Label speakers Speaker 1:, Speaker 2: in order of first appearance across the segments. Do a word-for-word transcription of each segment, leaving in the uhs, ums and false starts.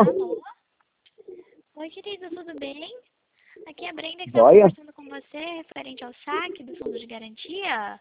Speaker 1: Alô? Oi, querido, tudo bem? Aqui é a Brenda que está
Speaker 2: Joia?
Speaker 1: conversando com você referente ao saque do fundo de garantia.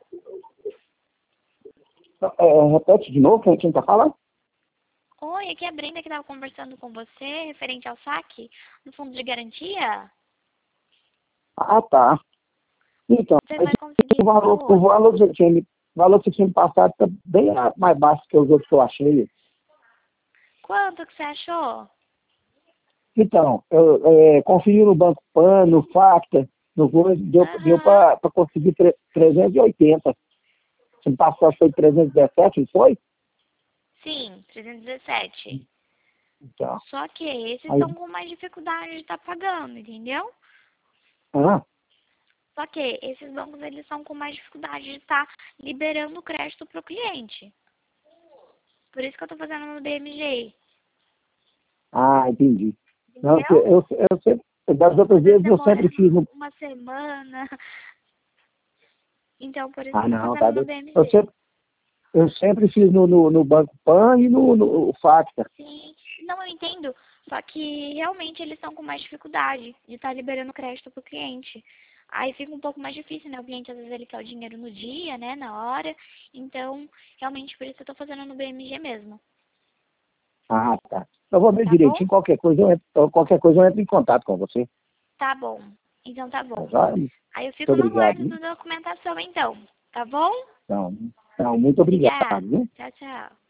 Speaker 2: É, repete de novo, quem, quem tá falando?
Speaker 1: Oi, aqui é a Brenda que estava conversando com você referente ao saque do fundo de garantia.
Speaker 2: Ah, tá. Então,
Speaker 1: Você
Speaker 2: mas
Speaker 1: vai conseguir
Speaker 2: o valor, o
Speaker 1: hoje?
Speaker 2: valor que você tinha, me- o valor que você tinha me passado está bem mais baixo que os outros que eu achei.
Speaker 1: Quanto que você achou?
Speaker 2: Então, eu é, conferi no Banco Pan, no Facta, no coisa, deu, deu
Speaker 1: Aham.
Speaker 2: para conseguir tre- trezentos e oitenta. Você me passou, foi trezentos e dezessete, não foi?
Speaker 1: Sim, trezentos e dezessete.
Speaker 2: Então,
Speaker 1: Só que esses
Speaker 2: aí,
Speaker 1: estão com mais dificuldade de estar pagando, entendeu?
Speaker 2: ah,
Speaker 1: Só que esses bancos, eles estão com mais dificuldade de estar liberando o crédito para o cliente. Por isso que eu estou fazendo no B M G.
Speaker 2: ah, entendi. Não, porque
Speaker 1: Entendeu?
Speaker 2: eu, eu sempre, das outras
Speaker 1: Às vezes
Speaker 2: vezes eu
Speaker 1: demora
Speaker 2: sempre fiz no...
Speaker 1: uma semana. Então, por isso que
Speaker 2: Ah,
Speaker 1: eu tô
Speaker 2: não, tá
Speaker 1: fazendo no
Speaker 2: doido. Eu
Speaker 1: B M G.
Speaker 2: sempre, eu sempre fiz no, no, no Banco Pan e no, no Facta.
Speaker 1: Sim. Não, eu entendo. Só que realmente eles estão com mais dificuldade de estar liberando crédito pro cliente. Aí fica um pouco mais difícil, né? O cliente às vezes ele quer o dinheiro no dia, né? Na hora. Então, realmente por isso que eu tô fazendo no B M G mesmo.
Speaker 2: Ah, tá. Eu vou ver
Speaker 1: Tá bom?
Speaker 2: direitinho, qualquer coisa, eu entro, qualquer coisa eu entro em contato com você.
Speaker 1: Tá bom. Então tá
Speaker 2: Tá
Speaker 1: bom.
Speaker 2: joia?
Speaker 1: Aí eu
Speaker 2: Muito
Speaker 1: fico no
Speaker 2: obrigado,
Speaker 1: aguardo
Speaker 2: viu?
Speaker 1: da documentação então. Tá bom?
Speaker 2: Então, então, muito obrigado,
Speaker 1: Obrigada.
Speaker 2: viu?
Speaker 1: Tchau, tchau.